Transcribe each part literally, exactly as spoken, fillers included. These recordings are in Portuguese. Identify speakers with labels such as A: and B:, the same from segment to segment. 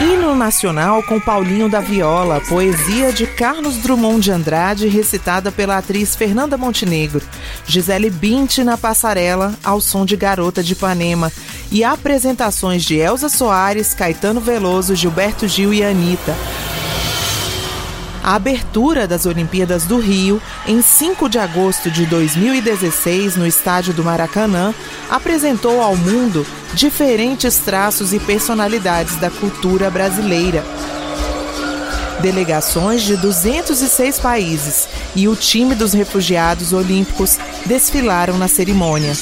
A: Hino nacional com Paulinho da Viola, poesia de Carlos Drummond de Andrade, recitada pela atriz Fernanda Montenegro. Gisele Bündchen na passarela, ao som de Garota de Ipanema. E apresentações de Elza Soares, Caetano Veloso, Gilberto Gil e Anitta. A abertura das Olimpíadas do Rio, em cinco de agosto de dois mil e dezesseis, no estádio do Maracanã, apresentou ao mundo diferentes traços e personalidades da cultura brasileira. Delegações de duzentos e seis países e o time dos refugiados olímpicos desfilaram na cerimônia.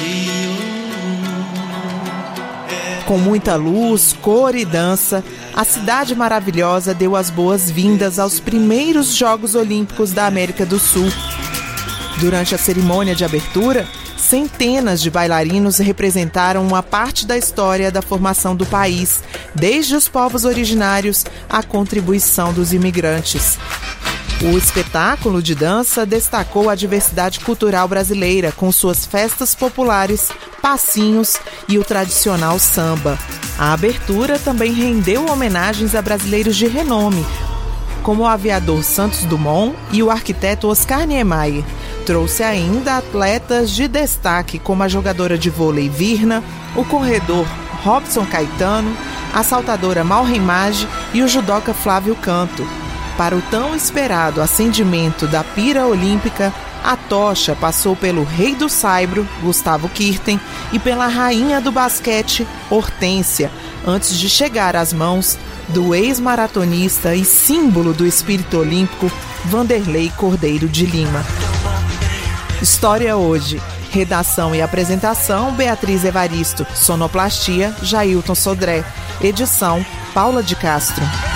A: Com muita luz, cor e dança, a cidade maravilhosa deu as boas-vindas aos primeiros Jogos Olímpicos da América do Sul. Durante a cerimônia de abertura, centenas de bailarinos representaram uma parte da história da formação do país, desde os povos originários à contribuição dos imigrantes. O espetáculo de dança destacou a diversidade cultural brasileira, com suas festas populares, passinhos e o tradicional samba. A abertura também rendeu homenagens a brasileiros de renome, como o aviador Santos Dumont e o arquiteto Oscar Niemeyer. Trouxe ainda atletas de destaque, como a jogadora de vôlei Virna, o corredor Robson Caetano, a saltadora Malren Maggi e o judoca Flávio Canto. Para o tão esperado acendimento da pira olímpica, a tocha passou pelo rei do saibro, Gustavo Kirten, e pela rainha do basquete, Hortência, antes de chegar às mãos do ex-maratonista e símbolo do espírito olímpico, Vanderlei Cordeiro de Lima. História hoje. Redação e apresentação, Beatriz Evaristo. Sonoplastia, Jailton Sodré. Edição, Paula de Castro.